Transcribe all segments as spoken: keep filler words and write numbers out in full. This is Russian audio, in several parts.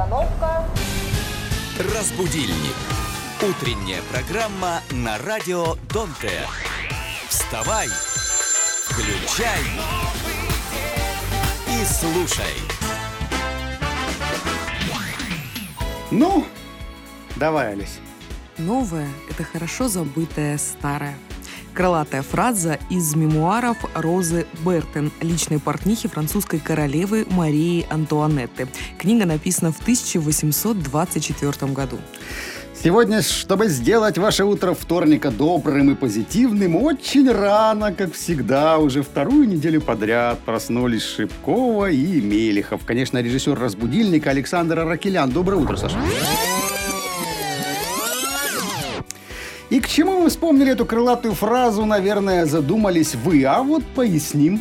Остановка. Разбудильник. Утренняя программа на радио Донте. Вставай, включай и слушай. Ну, давай, Олесь. Новое – это хорошо забытое старое. Крылатая фраза из мемуаров Розы Бертен, личной портнихи французской королевы Марии Антуанетты. Книга написана в тысяча восемьсот двадцать четвёртом году. Сегодня, чтобы сделать ваше утро вторника добрым и позитивным, очень рано, как всегда, уже вторую неделю подряд проснулись Шипкова и Мелехов. Конечно, режиссер «Разбудильника» Александр Аракелян. Доброе утро, Саша. И к чему вы вспомнили эту крылатую фразу, наверное, задумались вы, а вот поясним.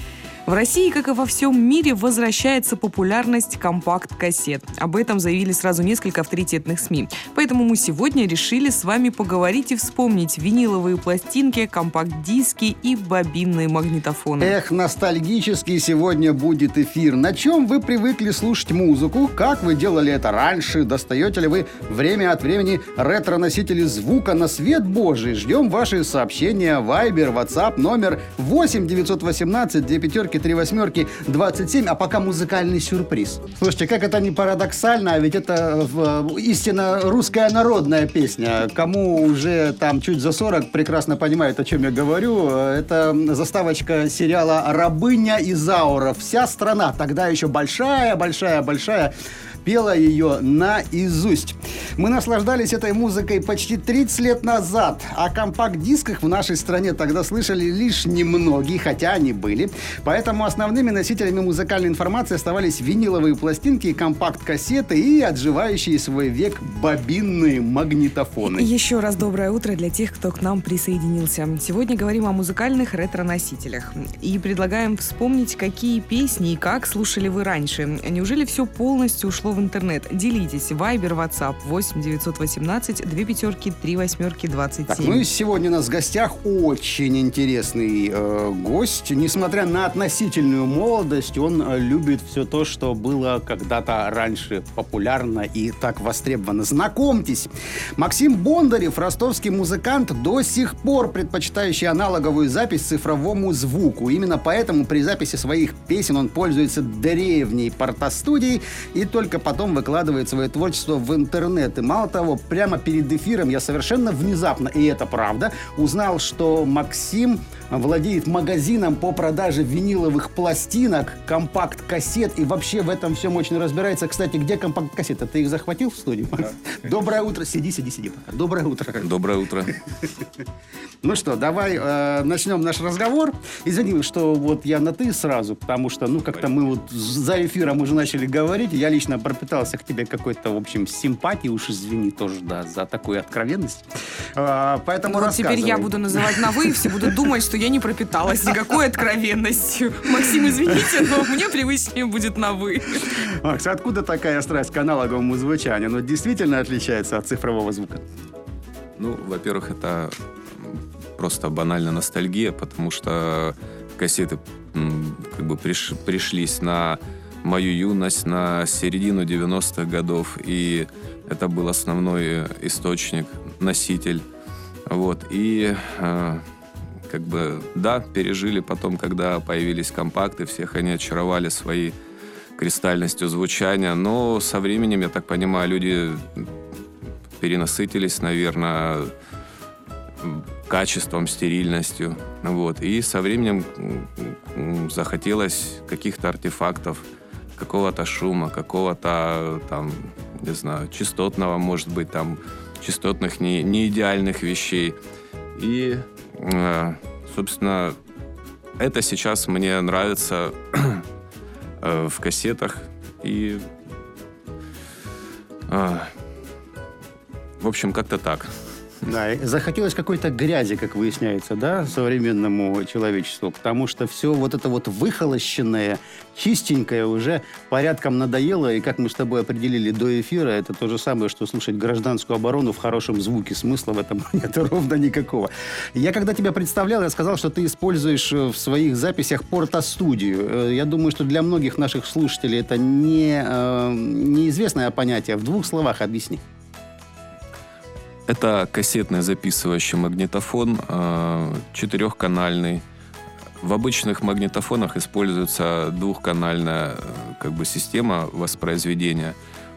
В России, как и во всем мире, возвращается популярность компакт-кассет. Об этом заявили сразу несколько авторитетных СМИ. Поэтому мы сегодня решили с вами поговорить и вспомнить виниловые пластинки, компакт-диски и бобинные магнитофоны. Эх, ностальгический сегодня будет эфир. На чем вы привыкли слушать музыку? Как вы делали это раньше? Достаете ли вы время от времени ретро-носители звука на свет Божий? Ждем ваши сообщения. Вайбер, WhatsApp, номер восемь девятьсот восемнадцать две пятерки три восьмерки двадцать семь, а пока музыкальный сюрприз. Слушайте, как это не парадоксально, а ведь это э, истинно русская народная песня. Кому уже там чуть за сорок, прекрасно понимает, о чем я говорю. Это заставочка сериала «Рабыня Изаура». Вся страна, тогда еще большая-большая-большая, пела ее наизусть. Мы наслаждались этой музыкой почти тридцать лет назад. О компакт-дисках в нашей стране тогда слышали лишь немногие, хотя они были. Поэтому основными носителями музыкальной информации оставались виниловые пластинки, компакт-кассеты и отживающие свой век бобинные магнитофоны. Еще раз доброе утро для тех, кто к нам присоединился. Сегодня говорим о музыкальных ретро-носителях. И предлагаем вспомнить, какие песни и как слушали вы раньше. Неужели все полностью ушло в интернет? Делитесь. Вайбер, WhatsApp восемь девятьсот восемнадцать две пятерки три восьмерки двадцать семь. Так, ну и сегодня у нас в гостях очень интересный э, гость. Несмотря на относительную молодость, он э, любит все то, что было когда-то раньше популярно и так востребовано. Знакомьтесь, Максим Бондарев, ростовский музыкант, до сих пор предпочитающий аналоговую запись цифровому звуку. Именно поэтому при записи своих песен он пользуется древней портостудией и только потом выкладывает свое творчество в интернет. И мало того, прямо перед эфиром я совершенно внезапно, и это правда, узнал, что Максим владеет магазином по продаже виниловых пластинок, компакт-кассет, и вообще в этом всем очень разбирается. Кстати, где компакт-кассеты? Ты их захватил в студию? Да. Доброе утро. Сиди, сиди, сиди пока. Доброе утро. Доброе утро. Ну что, давай э, начнем наш разговор. Извини, что вот я на «ты» сразу, потому что, ну, как-то мы вот за эфиром уже начали говорить, я лично пропитался к тебе какой-то, в общем, симпатией, уж извини тоже, да, за такую откровенность. А, поэтому ну, вот рассказывай. Теперь я буду называть на «вы», и все будут думать, что я не пропиталась никакой откровенностью. Максим, извините, но мне привычнее будет на «вы». Макс, откуда такая страсть к аналоговому звучанию? Оно действительно отличается от цифрового звука? Ну, во-первых, это просто банальная ностальгия, потому что кассеты как бы приш, пришлись на мою юность, на середину девяностых годов, и это был основной источник, носитель. Вот, и э, как бы, да, пережили потом, когда появились компакты, всех они очаровали своей кристальностью звучания, но со временем, я так понимаю, люди перенасытились, наверное, качеством, стерильностью. Вот. И со временем захотелось каких-то артефактов, какого-то шума, какого-то, там, не знаю, частотного, может быть, там, частотных не, не идеальных вещей. И, э, собственно, это сейчас мне нравится э, в кассетах. И, э, в общем, как-то так. Да, и захотелось какой-то грязи, как выясняется, да, современному человечеству, потому что все вот это вот выхолощенное, чистенькое уже порядком надоело, и как мы с тобой определили до эфира, это то же самое, что слушать гражданскую оборону в хорошем звуке, смысла в этом нет ровно никакого. Я когда тебя представлял, я сказал, что ты используешь в своих записях портостудию. Я думаю, что для многих наших слушателей это не, э, неизвестное понятие. В двух словах объясни. Это кассетный записывающий магнитофон, э, четырехканальный. В обычных магнитофонах используется двухканальная э, как бы система воспроизведения.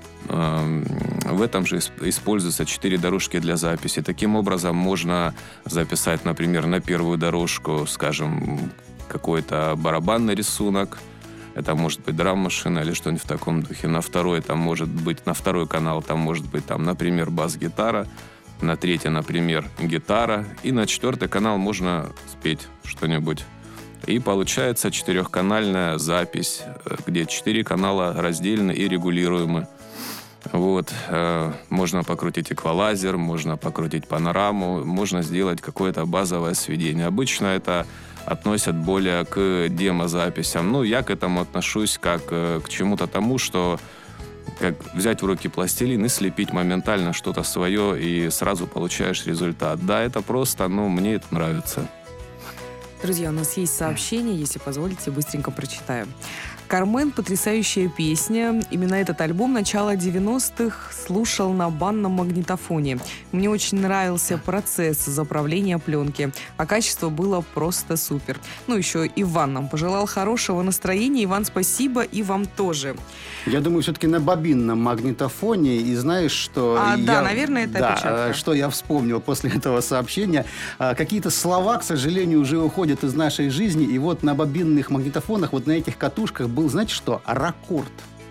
Э, в этом же используются четыре дорожки для записи. Таким образом, можно записать, например, на первую дорожку, скажем, какой-то барабанный рисунок. Это может быть драм-машина или что-нибудь в таком духе. На второй там может быть, на второй канал там может быть, там, например, бас-гитара. На третий, например, гитара. И на четвертый канал можно спеть что-нибудь. И получается четырехканальная запись, где четыре канала раздельны и регулируемы. Вот. Можно покрутить эквалайзер, можно покрутить панораму, можно сделать какое-то базовое сведение. Обычно это относят более к демозаписям. Ну, я к этому отношусь как к чему-то тому, что как взять в руки пластилин и слепить моментально что-то свое, и сразу получаешь результат. Да, это просто, но мне это нравится. Друзья, у нас есть сообщение, если позволите, быстренько прочитаю. «Кармен» — потрясающая песня. Именно этот альбом начала девяностых слушал на банном магнитофоне. Мне очень нравился процесс заправления пленки, а качество было просто супер. Ну, еще Иван нам пожелал хорошего настроения. Иван, спасибо, и вам тоже. Я думаю, все-таки на бобинном магнитофоне, и знаешь, что... А, я... да, наверное, это да, опечатка. Что я вспомнил после этого сообщения. Какие-то слова, к сожалению, уже уходят из нашей жизни, и вот на бобинных магнитофонах, вот на этих катушках был, знаете что, ракорд.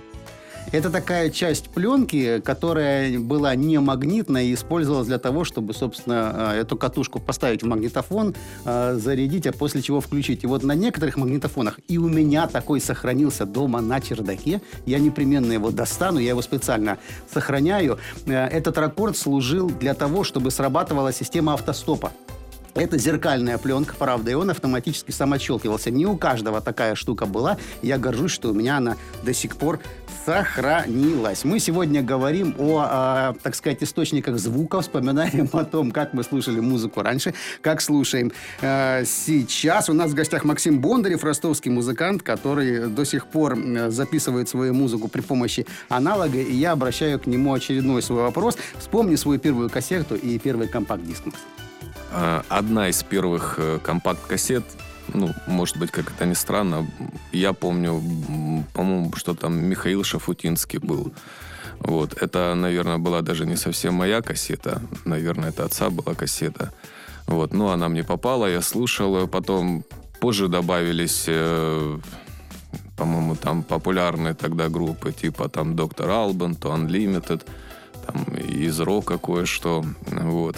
Это такая часть пленки, которая была не магнитная и использовалась для того, чтобы, собственно, эту катушку поставить в магнитофон, зарядить, а после чего включить. И вот на некоторых магнитофонах, и у меня такой сохранился дома на чердаке, я непременно его достану, я его специально сохраняю. Этот ракорд служил для того, чтобы срабатывала система автостопа. Это зеркальная пленка, правда, и он автоматически самоотщелкивался. Не у каждого такая штука была. Я горжусь, что у меня она до сих пор сохранилась. Мы сегодня говорим о, э, так сказать, источниках звука, вспоминаем о том, как мы слушали музыку раньше, как слушаем э, сейчас. У нас в гостях Максим Бондарев, ростовский музыкант, который до сих пор записывает свою музыку при помощи аналога, и я обращаю к нему очередной свой вопрос. Вспомни свою первую кассету и первый компакт-диск. Одна из первых компакт-кассет, ну, может быть, как это ни странно, я помню, по-моему, что там Михаил Шафутинский был. Вот. Это, наверное, была даже не совсем моя кассета. Наверное, это отца была кассета. Вот. Но она мне попала, я слушал. Потом позже добавились, э, по-моему, там популярные тогда группы, типа там доктор Албан, то Unlimited, там из рока кое-что. Вот.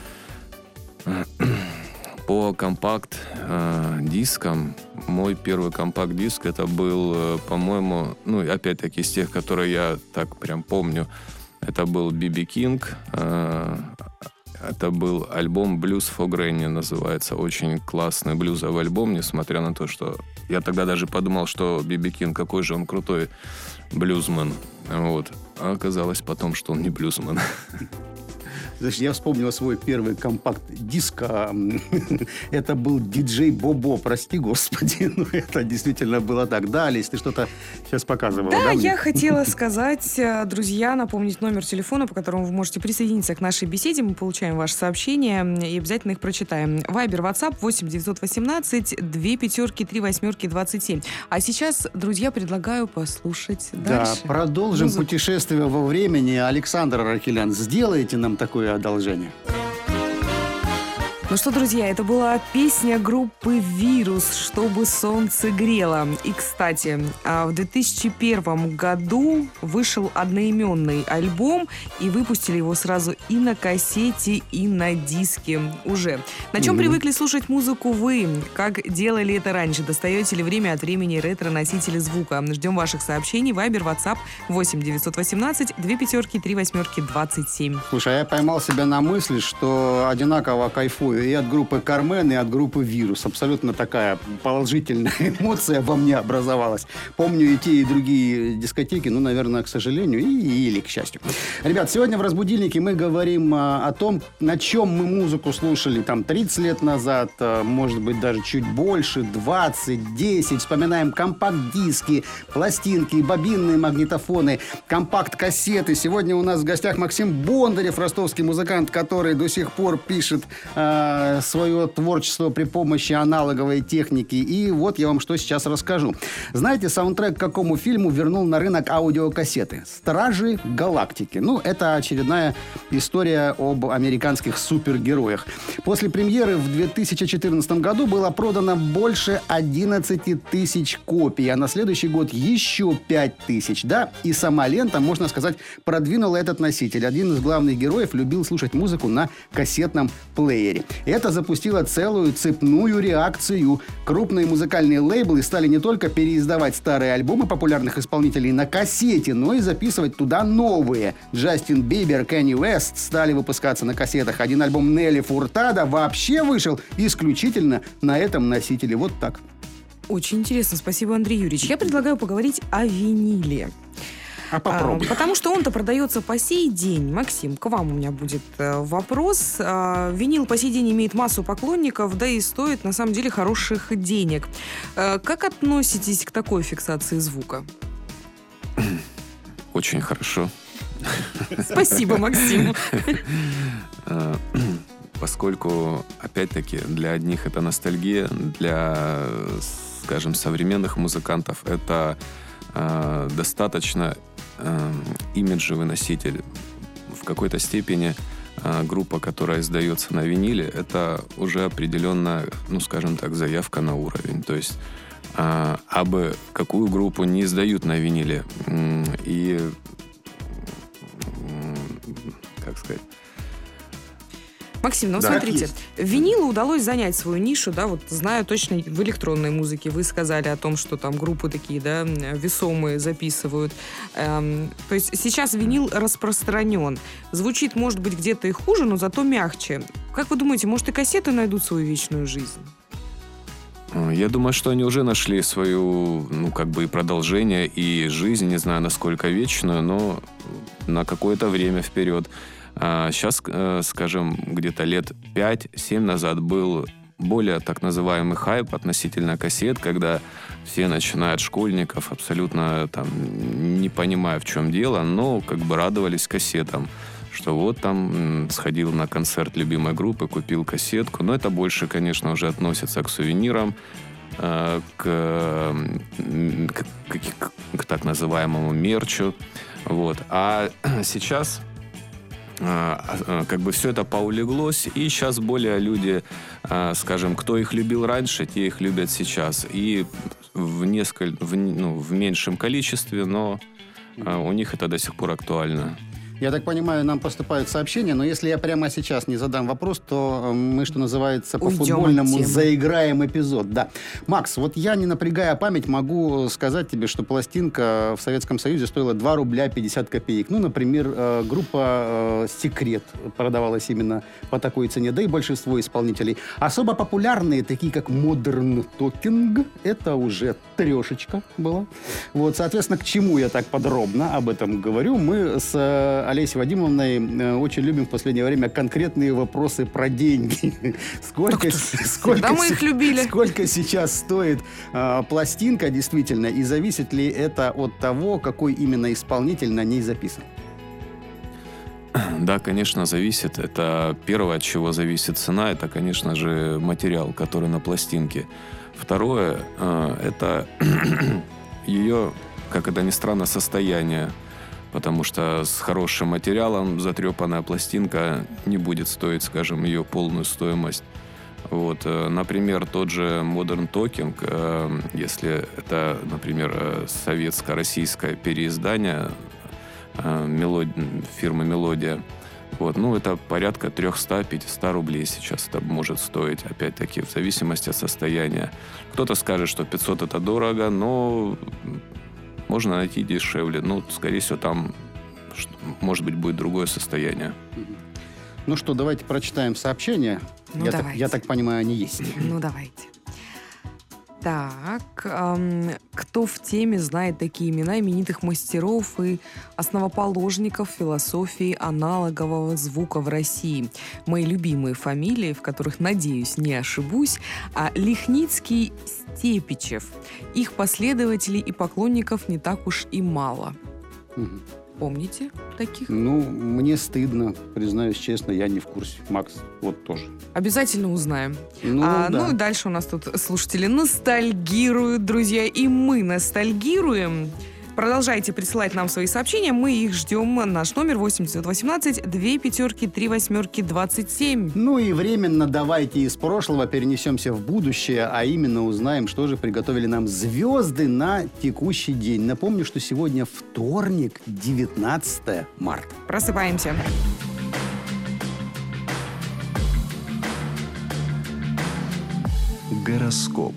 По компакт-дискам, мой первый компакт-диск, это был, по-моему, ну, опять-таки, из тех, которые я так прям помню, это был би би King, это был альбом «Blues for Granny» называется, очень классный блюзовый альбом, несмотря на то, что я тогда даже подумал, что би би King, какой же он крутой блюзмен, вот, а оказалось потом, что он не блюзмен. Значит, я вспомнил свой первый компакт-диск. Это был диджей Бобо, прости господи, но это действительно было так. Да, Алис, ты что-то сейчас показывала, да? Да, мне? я хотела сказать, друзья, напомнить номер телефона, по которому вы можете присоединиться к нашей беседе. Мы получаем ваши сообщения и обязательно их прочитаем. Вайбер, Ватсап восемь девятьсот восемнадцать две пятерки три восьмерки двадцать семь. А сейчас, друзья, предлагаю послушать дальше. Да, продолжим музыку. Путешествие во времени. Александр Аракелян, сделайте нам такое одолжение. Ну что, друзья, это была песня группы «Вирус», «Чтобы солнце грело». И, кстати, в две тысячи первом году вышел одноименный альбом, и выпустили его сразу и на кассете, и на диске уже. На чем mm-hmm. привыкли слушать музыку вы? Как делали это раньше? Достаете ли время от времени ретро-носители звука? Ждем ваших сообщений. Вайбер, WhatsApp восемь девятьсот восемнадцать две пятерки три восьмерки двадцать семь. Слушай, а я поймал себя на мысли, что одинаково кайфую и от группы «Кармен», и от группы «Вирус». Абсолютно такая положительная эмоция во мне образовалась. Помню и те, и другие дискотеки, ну, наверное, к сожалению, и, или к счастью. Ребят, сегодня в «Разбудильнике» мы говорим а, о том, на чем мы музыку слушали там тридцать лет назад, а, может быть, даже чуть больше, двадцать, десять. Вспоминаем компакт-диски, пластинки, бобинные магнитофоны, компакт-кассеты. Сегодня у нас в гостях Максим Бондарев, ростовский музыкант, который до сих пор пишет а, свое творчество при помощи аналоговой техники. И вот я вам что сейчас расскажу. Знаете, саундтрек к какому фильму вернул на рынок аудиокассеты? «Стражи Галактики». Ну, это очередная история об американских супергероях. После премьеры в две тысячи четырнадцатом году было продано больше одиннадцать тысяч копий, а на следующий год еще пять тысяч. Да, и сама лента, можно сказать, продвинула этот носитель. Один из главных героев любил слушать музыку на кассетном плеере. Это запустило целую цепную реакцию. Крупные музыкальные лейблы стали не только переиздавать старые альбомы популярных исполнителей на кассете, но и записывать туда новые. Джастин Бибер, Кенни Уэст стали выпускаться на кассетах. Один альбом Нелли Фуртадо вообще вышел исключительно на этом носителе. Вот так. Очень интересно. Спасибо, Андрей Юрьевич. Я предлагаю поговорить о виниле. А попробуй. А, потому что он-то продается по сей день. Максим, к вам у меня будет э, вопрос. А, винил по сей день имеет массу поклонников, да и стоит, на самом деле, хороших денег. А, как относитесь к такой фиксации звука? Очень хорошо. Спасибо, Максим. Поскольку, опять-таки, для одних это ностальгия, для, скажем, современных музыкантов это э, достаточно э, имиджевый носитель. В какой-то степени э, группа, которая издается на виниле, это уже определенно, ну, скажем так, заявка на уровень. То есть, э, абы какую группу не издают на виниле. И, как сказать... Максим, ну да, смотрите, винилу удалось занять свою нишу, да, вот знаю точно в электронной музыке. Вы сказали о том, что там группы такие, да, весомые записывают. Эм, то есть сейчас винил распространен. Звучит, может быть, где-то и хуже, но зато мягче. Как вы думаете, может и кассеты найдут свою вечную жизнь? Я думаю, что они уже нашли свою, ну, как бы и продолжение, и жизнь, не знаю, насколько вечную, но на какое-то время вперед. Сейчас, скажем, где-то лет пять-семь назад был более так называемый хайп относительно кассет, когда все начинают школьников, абсолютно там не понимая, в чем дело, но как бы радовались кассетам, что вот там сходил на концерт любимой группы, купил кассетку, но это больше, конечно, уже относится к сувенирам, к, к, к, к так называемому мерчу, вот. А сейчас... как бы все это поулеглось, и сейчас более люди, скажем, кто их любил раньше, те их любят сейчас. И в, несколько, в, ну, в меньшем количестве, но у них это до сих пор актуально. Я так понимаю, нам поступают сообщения, но если я прямо сейчас не задам вопрос, то мы, что называется, по-футбольному заиграем эпизод. Да. Макс, вот я, не напрягая память, могу сказать тебе, что пластинка в Советском Союзе стоила два рубля пятьдесят копеек. Ну, например, группа «Секрет» продавалась именно по такой цене, да и большинство исполнителей. Особо популярные, такие как Modern Talking, это уже трешечка была. Вот, соответственно, к чему я так подробно об этом говорю? Мы с Олесей Вадимовной э, очень любим в последнее время конкретные вопросы про деньги. Сколько, сколько, мы их любили. Сколько сейчас стоит э, пластинка, действительно, и зависит ли это от того, какой именно исполнитель на ней записан? Да, конечно, зависит. Это первое, от чего зависит цена, это, конечно же, материал, который на пластинке. Второе, э, это ее, как это ни странно, состояние. потому что с хорошим материалом затрепанная пластинка не будет стоить, скажем, ее полную стоимость. Вот, например, тот же Modern Talking, если это, например, советско-российское переиздание мелод... фирмы «Мелодия», вот, ну, это порядка триста-пятьсот рублей сейчас это может стоить, опять-таки, в зависимости от состояния. Кто-то скажет, что пятьсот это дорого, но можно найти дешевле. Ну, скорее всего, там, может быть, будет другое состояние. Ну что, давайте прочитаем сообщения. Ну, я, давайте. Так, я так понимаю, они есть. Ну, давайте. Так, эм, кто в теме знает такие имена именитых мастеров и основоположников философии аналогового звука в России? Мои любимые фамилии, в которых, надеюсь, не ошибусь, а Лихницкий, Степичев. Их последователей и поклонников не так уж и мало. Угу. Помните таких? Ну, мне стыдно, признаюсь честно, я не в курсе. Макс, вот тоже. Обязательно узнаем. Ну, а, да. ну и дальше у нас тут слушатели ностальгируют, друзья, и мы ностальгируем. Продолжайте присылать нам свои сообщения, мы их ждем. Наш номер восемь девятьсот восемнадцать две пятерки три восьмерки двадцать семь. Ну и временно давайте из прошлого перенесемся в будущее, а именно узнаем, что же приготовили нам звезды на текущий день. Напомню, что сегодня вторник, девятнадцатое марта. Просыпаемся. Гороскоп.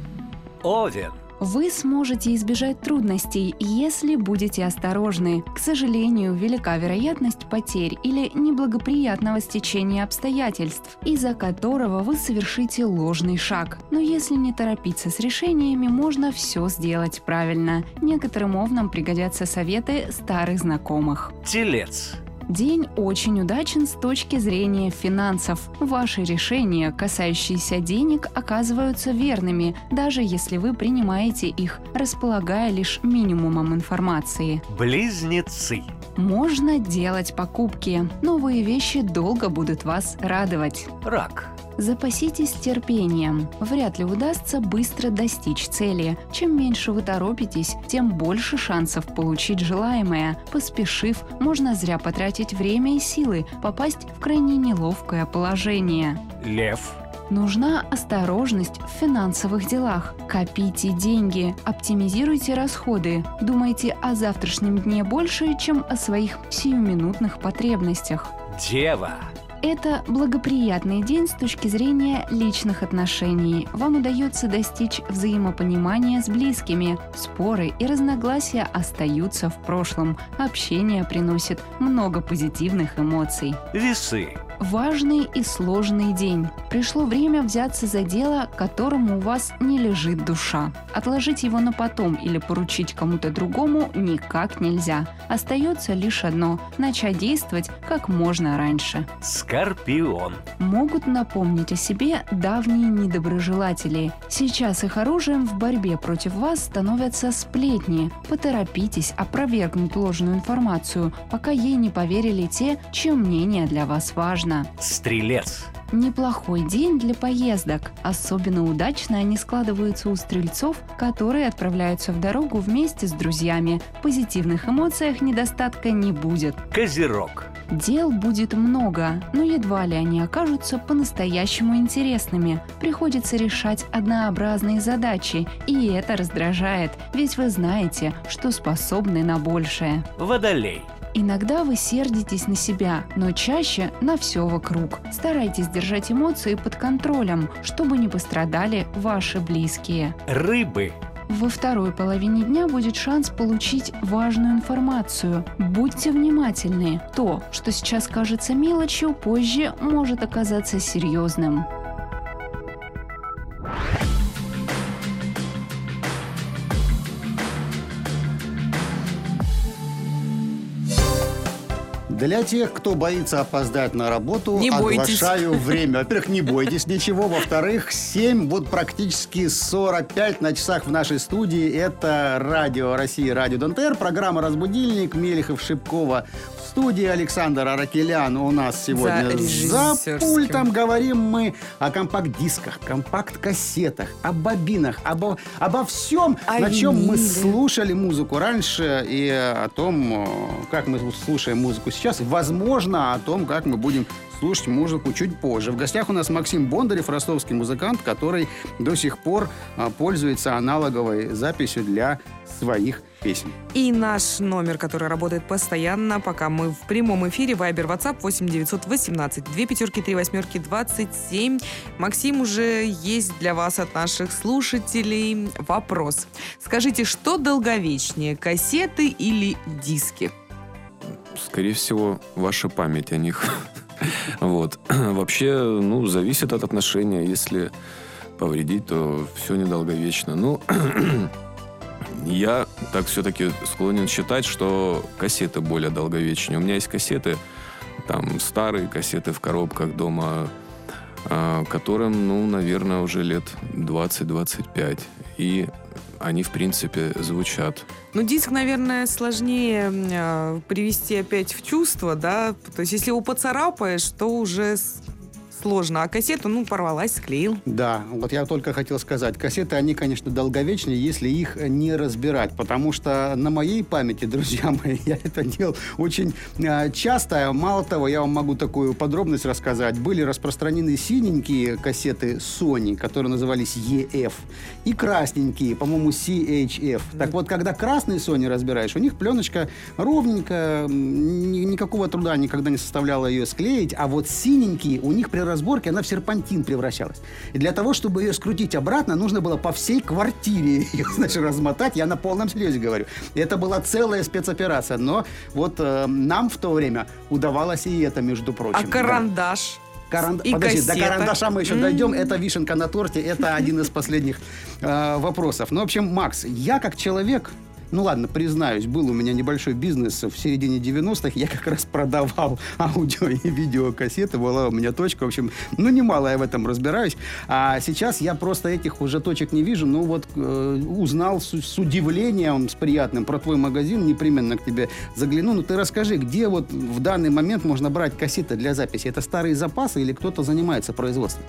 Овен. Вы сможете избежать трудностей, если будете осторожны. К сожалению, велика вероятность потерь или неблагоприятного стечения обстоятельств, из-за которого вы совершите ложный шаг. Но если не торопиться с решениями, можно все сделать правильно. Некоторым овнам пригодятся советы старых знакомых. Телец. День очень удачен с точки зрения финансов. Ваши решения, касающиеся денег, оказываются верными, даже если вы принимаете их, располагая лишь минимумом информации. Близнецы. Можно делать покупки. Новые вещи долго будут вас радовать. Рак. Запаситесь терпением. Вряд ли удастся быстро достичь цели. Чем меньше вы торопитесь, тем больше шансов получить желаемое. Поспешив, можно зря потратить время и силы, попасть в крайне неловкое положение. Лев. Нужна осторожность в финансовых делах. Копите деньги, оптимизируйте расходы. Думайте о завтрашнем дне больше, чем о своих сиюминутных потребностях. Дева. Это благоприятный день с точки зрения личных отношений. Вам удается достичь взаимопонимания с близкими. Споры и разногласия остаются в прошлом. Общение приносит много позитивных эмоций. Весы. Важный и сложный день. Пришло время взяться за дело, которому у вас не лежит душа. Отложить его на потом или поручить кому-то другому никак нельзя. Остается лишь одно – начать действовать как можно раньше. Скорпион. Могут напомнить о себе давние недоброжелатели. Сейчас их оружием в борьбе против вас становятся сплетни. Поторопитесь опровергнуть ложную информацию, пока ей не поверили те, чье мнение для вас важно. Стрелец. Неплохой день для поездок. Особенно удачно они складываются у стрельцов, которые отправляются в дорогу вместе с друзьями. В позитивных эмоциях недостатка не будет. Козерог. Дел будет много, но едва ли они окажутся по-настоящему интересными. Приходится решать однообразные задачи, и это раздражает, ведь вы знаете, что способны на большее. Водолей. Иногда вы сердитесь на себя, но чаще на все вокруг. Старайтесь держать эмоции под контролем, чтобы не пострадали ваши близкие. Рыбы. Во второй половине дня будет шанс получить важную информацию. Будьте внимательны. То, что сейчас кажется мелочью, позже может оказаться серьезным. Для тех, кто боится опоздать на работу, Не бойтесь. оглашаю время. Во-первых, не бойтесь ничего. Во-вторых, семь, вот практически сорок пять на часах в нашей студии. Это Радио России, Радио ДНТР, программа «Разбудильник», Мелехов, Шипкова В студии Александр Аракелян у нас сегодня За за режиссерским. пультом. Говорим мы о компакт-дисках, компакт-кассетах, о бобинах, обо, обо всем, О на чем мы виниле. слушали музыку раньше, и о том, как мы слушаем музыку сейчас, и, возможно, о том, как мы будем слушать музыку чуть позже. В гостях у нас Максим Бондарев, ростовский музыкант, который до сих пор а, пользуется аналоговой записью для своих песен. И наш номер, который работает постоянно, пока мы в прямом эфире, Вайбер, Ватсап восемь девятьсот восемнадцать две пятерки три восьмерки двадцать семь. Максим, уже есть для вас от наших слушателей вопрос. Скажите, что долговечнее, кассеты или диски? Скорее всего, ваша память о них. Вот. Вообще, ну, зависит от отношения. Если повредить, то все недолговечно. Ну, я так все-таки склонен считать, что кассеты более долговечнее. У меня есть кассеты, там, старые кассеты в коробках дома, а, которым, ну, наверное, уже лет двадцать-двадцать пять. И они, в принципе, звучат. Ну, диск, наверное, сложнее э, привести опять в чувство, да? То есть, если его поцарапаешь, то уже с- сложно. А кассету, ну, порвалась, склеил. Да, вот я только хотел сказать, кассеты, они, конечно, долговечные, если их не разбирать, потому что на моей памяти, друзья мои, я это делал очень э, часто. Мало того, я вам могу такую подробность рассказать. Были распространены синенькие кассеты Sony, которые назывались и эф, и красненькие, по-моему, си эйч эф. Так вот, когда красные Sony разбираешь, у них пленочка ровненькая, м, ни- никакого труда никогда не составляло ее склеить, а вот синенькие, у них при разборке она в серпантин превращалась. И для того, чтобы ее скрутить обратно, нужно было по всей квартире ее, значит, размотать. Я на полном серьезе говорю. И это была целая спецоперация. Но вот э, нам в то время удавалось и это, между прочим. А карандаш? Каран- И Подожди, до кассета. карандаша мы еще М. дойдем. Это вишенка на торте. Это один из последних э, вопросов. Ну, в общем, Макс, я как человек... Ну ладно, признаюсь, был у меня небольшой бизнес в середине девяностых. Я как раз продавал аудио и видеокассеты. Была у меня точка. В общем, ну немало я в этом разбираюсь. А сейчас я просто этих уже точек не вижу. Ну вот э, узнал с, с удивлением, с приятным про твой магазин. Непременно к тебе загляну. Ну ты расскажи, где вот в данный момент можно брать кассеты для записи? Это старые запасы или кто-то занимается производством?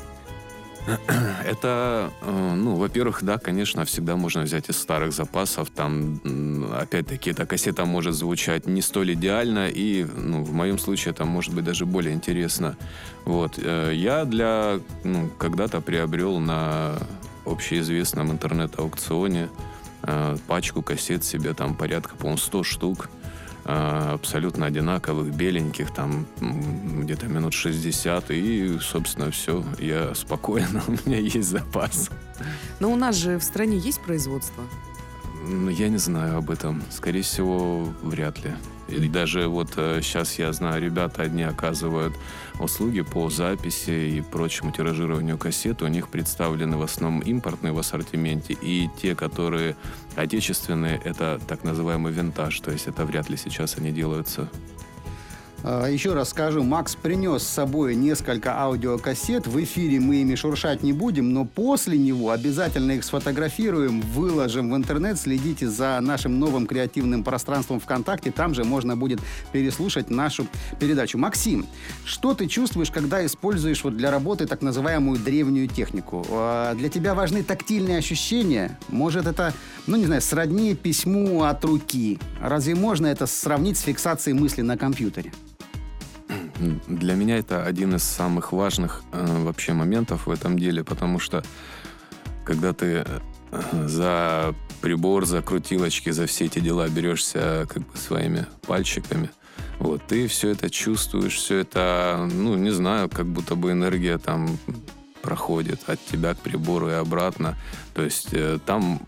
Это, э, ну, во-первых, да, конечно, всегда можно взять из старых запасов. Там, м, опять-таки, эта кассета может звучать не столь идеально, и, ну, в моем случае это может быть даже более интересно. Вот. Э, Я для, ну, когда-то приобрел на общеизвестном интернет-аукционе э, пачку кассет себе, там порядка, по-моему, сто штук. э, Абсолютно одинаковых, беленьких, там м, где-то минут шестьдесят, и, собственно, все, я спокойно, у меня есть запас. Но у нас же в стране есть производство. Но я не знаю об этом, скорее всего, вряд ли. И даже вот сейчас я знаю, ребята одни оказывают услуги по записи и прочему тиражированию кассет. У них представлены в основном импортные в ассортименте, и те, которые отечественные, это так называемый винтаж, то есть это вряд ли сейчас они делаются. А, Еще раз скажу, Макс принес с собой несколько аудиокассет. В эфире мы ими шуршать не будем, но после него обязательно их сфотографируем, выложим в интернет. Следите за нашим новым креативным пространством ВКонтакте. Там же можно будет переслушать нашу передачу. Максим, что ты чувствуешь, когда используешь вот для работы так называемую древнюю технику? А, Для тебя важны тактильные ощущения? Может, это, ну не знаю, сродни письму от руки? Разве можно это сравнить с фиксацией мысли на компьютере? Для меня это один из самых важных э, вообще моментов в этом деле, потому что когда ты э, за прибор, за крутилочки, за все эти дела берешься как бы своими пальчиками, вот, ты все это чувствуешь, все это, ну, не знаю, как будто бы энергия там проходит от тебя к прибору и обратно. То есть э, там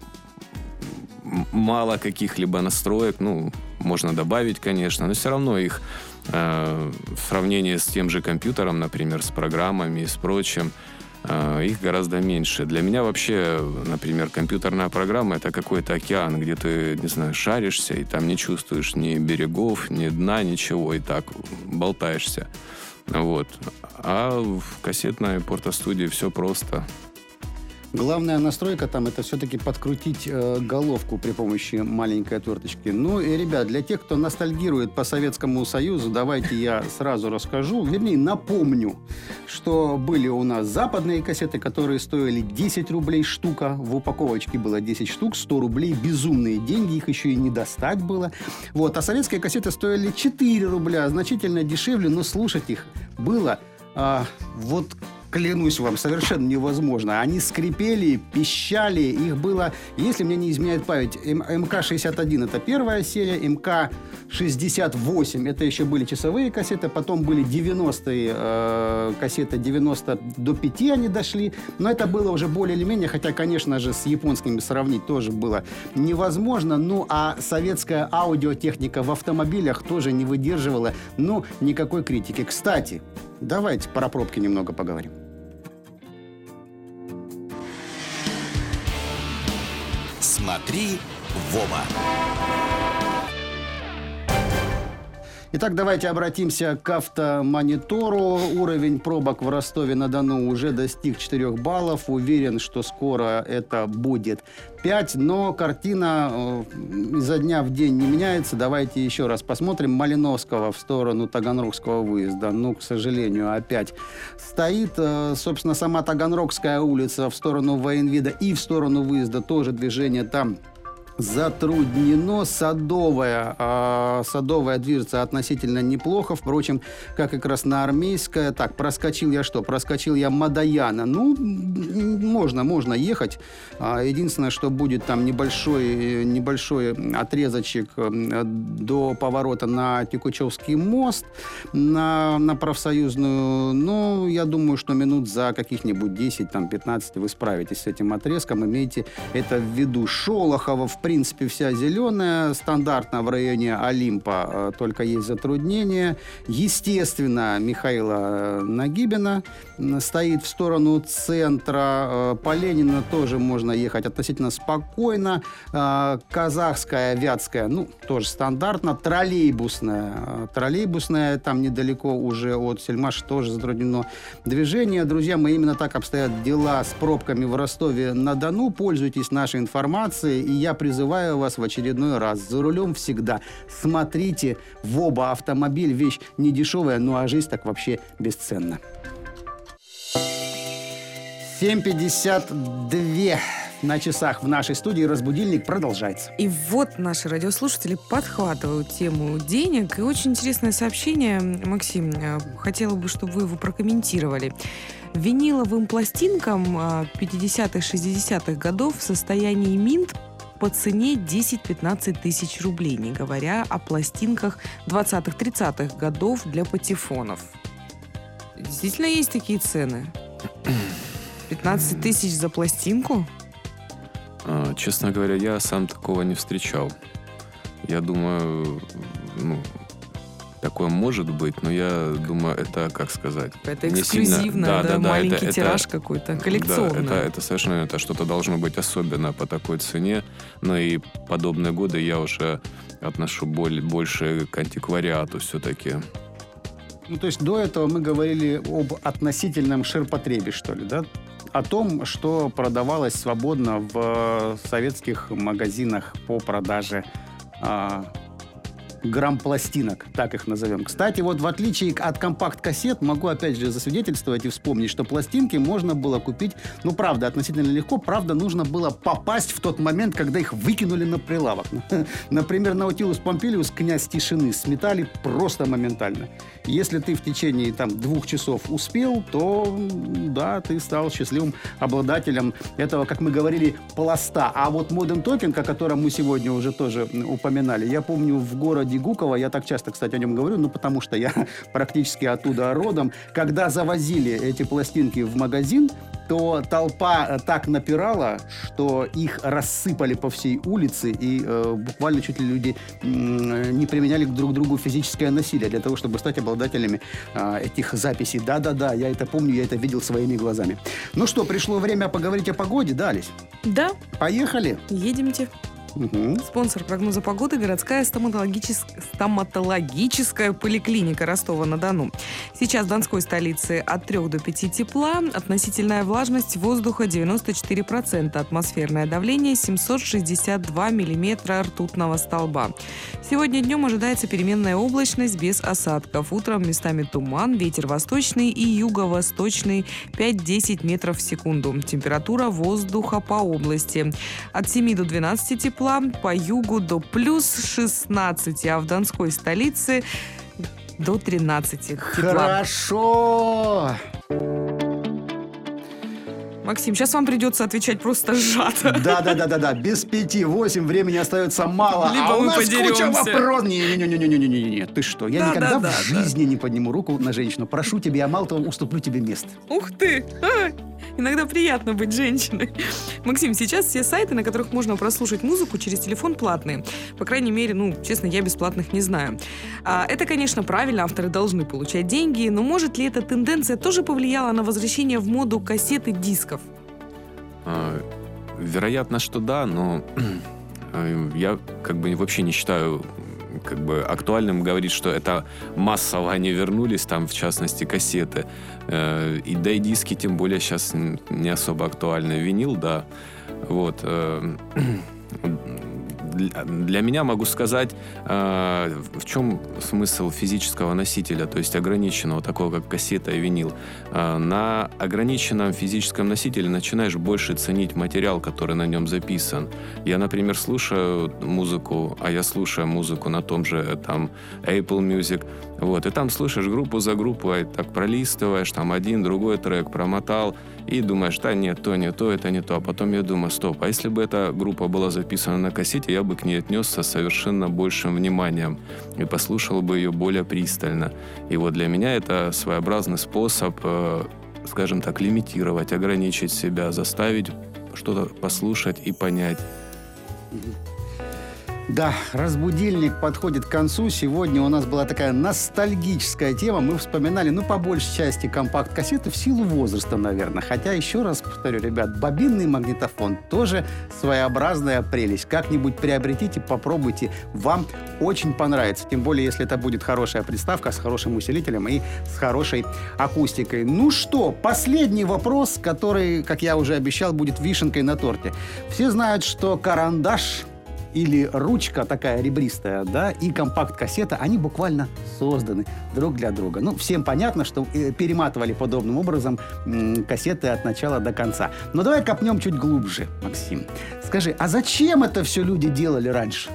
м- мало каких-либо настроек, ну, можно добавить, конечно, но все равно их э, в сравнении с тем же компьютером, например, с программами и с прочим, э, их гораздо меньше. Для меня вообще, например, компьютерная программа — это какой-то океан, где ты, не знаю, шаришься, и там не чувствуешь ни берегов, ни дна, ничего, и так болтаешься. Вот. А в кассетной портостудии все просто. Главная настройка там это все-таки подкрутить э, головку при помощи маленькой отверточки. Ну и, ребят, для тех, кто ностальгирует по Советскому Союзу, давайте я сразу расскажу, вернее, напомню, что были у нас западные кассеты, которые стоили десять рублей штука. В упаковочке было десять штук, сто рублей. Безумные деньги, их еще и не достать было. Вот. А советские кассеты стоили четыре рубля, значительно дешевле, но слушать их было а, вот... Клянусь вам, совершенно невозможно. Они скрипели, пищали. Их было, если мне не изменяет память, эм ка шестьдесят один это первая серия, эм ка шестьдесят восемь это еще были часовые кассеты, потом были девяностые э, кассеты, девяносто до пяти они дошли. Но это было уже более или менее, хотя, конечно же, с японскими сравнить тоже было невозможно. Ну, а советская аудиотехника в автомобилях тоже не выдерживала, ну, никакой критики. Кстати, давайте про пробки немного поговорим. Смотри в оба. Итак, давайте обратимся к автомонитору. Уровень пробок в Ростове-на-Дону уже достиг четырёх баллов. Уверен, что скоро это будет пять. Но картина э, изо дня в день не меняется. Давайте еще раз посмотрим. Малиновского в сторону Таганрогского выезда. Ну, к сожалению, опять стоит. Э, собственно, сама Таганрогская улица в сторону военвида и в сторону выезда тоже движение там затруднено. Садовая, э, садовая движется относительно неплохо. Впрочем, как и Красноармейская. Так, проскочил я что? Проскочил я Мадояна. Ну, можно, можно ехать. Единственное, что будет там небольшой, небольшой отрезочек до поворота на Текучевский мост, на, на профсоюзную. Ну, я думаю, что минут за каких-нибудь десять-пятнадцать вы справитесь с этим отрезком. Имейте это в виду. Шолохова, в В принципе, вся зеленая. Стандартно в районе Олимпа только есть затруднения. Естественно, Михаила Нагибина стоит в сторону центра. По Ленина тоже можно ехать относительно спокойно. Казахская, Вятская, ну, тоже стандартно. Троллейбусная. Троллейбусная, там недалеко уже от Сельмаша тоже затруднено движение. Друзья мои, именно так обстоят дела с пробками в Ростове-на-Дону. Пользуйтесь нашей информацией, и я призываю Призываю вас в очередной раз. За рулем всегда смотрите в оба. Автомобиль вещь не дешевая, ну а жизнь так вообще бесценна. семь пятьдесят два на часах в нашей студии. Разбудильник продолжается. И вот наши радиослушатели подхватывают тему денег. И очень интересное сообщение, Максим, хотела бы, чтобы вы его прокомментировали. Виниловым пластинкам пятидесятых-шестидесятых годов в состоянии Минт по цене десять-пятнадцать тысяч рублей, не говоря о пластинках двадцатых-тридцатых годов для патефонов. Действительно есть такие цены? пятнадцать тысяч за пластинку? А, честно говоря, я сам такого не встречал. Я думаю, ну, такое может быть, но я думаю, это, как сказать... Это эксклюзивно, да, да, да, маленький это, тираж это, какой-то, коллекционный. Да, это, это совершенно это что-то должно быть особенно по такой цене. Но и подобные годы я уже отношу боль, больше к антиквариату все-таки. Ну, то есть до этого мы говорили об относительном ширпотребе, что ли, да? О том, что продавалось свободно в советских магазинах по продаже а, грамм-пластинок, так их назовем. Кстати, вот в отличие от компакт-кассет, могу опять же засвидетельствовать и вспомнить, что пластинки можно было купить, ну, правда, относительно легко, правда, нужно было попасть в тот момент, когда их выкинули на прилавок. Например, Наутилус Помпилиус, князь тишины, сметали просто моментально. Если ты в течение там двух часов успел, то, да, ты стал счастливым обладателем этого, как мы говорили, пласта. А вот Modern Talking, о котором мы сегодня уже тоже упоминали, я помню в городе Гуково, я так часто, кстати, о нем говорю, ну, потому что я практически оттуда родом, когда завозили эти пластинки в магазин, то толпа так напирала, что их рассыпали по всей улице, и э, буквально чуть ли люди э, не применяли друг к другу физическое насилие для того, чтобы стать обладателями э, этих записей. Да-да-да, я это помню, я это видел своими глазами. Ну что, пришло время поговорить о погоде, да, Олесь? Да. Поехали? Едемте. Мгм. Спонсор прогноза погоды – городская стоматологичес- стоматологическая поликлиника Ростова-на-Дону. Сейчас в Донской столице от трёх до пяти тепла, относительная влажность воздуха девяносто четыре процента, атмосферное давление семьсот шестьдесят два миллиметра ртутного столба. Сегодня днем ожидается переменная облачность без осадков. Утром местами туман, ветер восточный и юго-восточный пять-десять метров в секунду. Температура воздуха по области от семи до двенадцати тепла, по югу до плюс шестнадцати, а в Донской столице до тринадцати тепла. Хорошо. Максим, сейчас вам придется отвечать просто сжато. Да-да-да-да-да, без пяти восемь, времени остается мало. Либо а у мы нас куча подеремся. вопросов. Не-не-не-не-не-не-не. Ты что, я Да, никогда да, в да, жизни не подниму руку на женщину. Прошу тебя, я мало того уступлю тебе место. Ух ты! А, иногда приятно быть женщиной. Максим, сейчас все сайты, на которых можно прослушать музыку через телефон, платные. По крайней мере, ну, честно, я бесплатных не знаю. А, это, конечно, правильно, авторы должны получать деньги, но может ли эта тенденция тоже повлияла на возвращение в моду кассет и дисков? А, Вероятно, что да, но э, я как бы вообще не считаю как бы актуальным говорить, что это массово они вернулись, там, в частности, кассеты. Э, И да и диски, тем более, сейчас не особо актуальны. Винил, да. Вот. э, Для для меня могу сказать, э, в чем смысл физического носителя, то есть ограниченного, такого как кассета и винил. Э, На ограниченном физическом носителе начинаешь больше ценить материал, который на нем записан. Я, например, слушаю музыку, а я слушаю музыку на том же там Apple Music, вот, и там слушаешь группу за группой, так пролистываешь, там один, другой трек промотал, и думаешь, да нет, то не то, это не то. А потом я думаю, стоп, а если бы эта группа была записана на кассете, я бы к ней отнесся с совершенно большим вниманием и послушал бы ее более пристально. И вот для меня это своеобразный способ, э, скажем так, лимитировать, ограничить себя, заставить что-то послушать и понять. Да, разбудильник подходит к концу. Сегодня у нас была такая ностальгическая тема. Мы вспоминали, ну, по большей части, компакт-кассеты в силу возраста, наверное. Хотя, еще раз повторю, ребят, бобинный магнитофон тоже своеобразная прелесть. Как-нибудь приобретите, попробуйте. Вам очень понравится. Тем более, если это будет хорошая приставка с хорошим усилителем и с хорошей акустикой. Ну что, последний вопрос, который, как я уже обещал, будет вишенкой на торте. Все знают, что карандаш или ручка такая ребристая, да, и компакт-кассета, они буквально созданы друг для друга. Ну, всем понятно, что э, перематывали подобным образом м, кассеты от начала до конца. Но давай копнем чуть глубже, Максим. Скажи, а зачем это все люди делали раньше?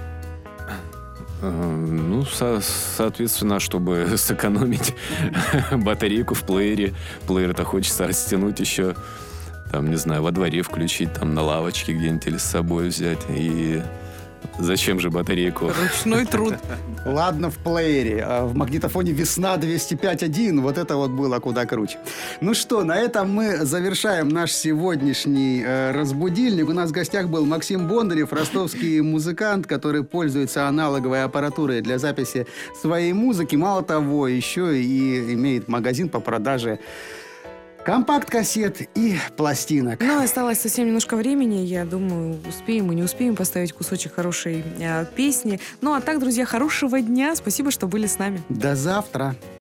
Э, Ну, со- соответственно, чтобы сэкономить батарейку в плеере. Плеер-то хочется растянуть еще, там, не знаю, во дворе включить, там, на лавочке где-нибудь или с собой взять. И зачем же батарейку? Ручной труд. Ладно, в плеере, а в магнитофоне «Весна» двести пять один, вот это вот было куда круче. Ну что, на этом мы завершаем наш сегодняшний э, разбудильник. У нас в гостях был Максим Бондарев, ростовский музыкант, который пользуется аналоговой аппаратурой для записи своей музыки. Мало того, еще и имеет магазин по продаже компакт-кассет и пластинок. Ну, осталось совсем немножко времени. Я думаю, успеем и не успеем поставить кусочек хорошей э, песни. Ну, а так, друзья, хорошего дня. Спасибо, что были с нами. До завтра.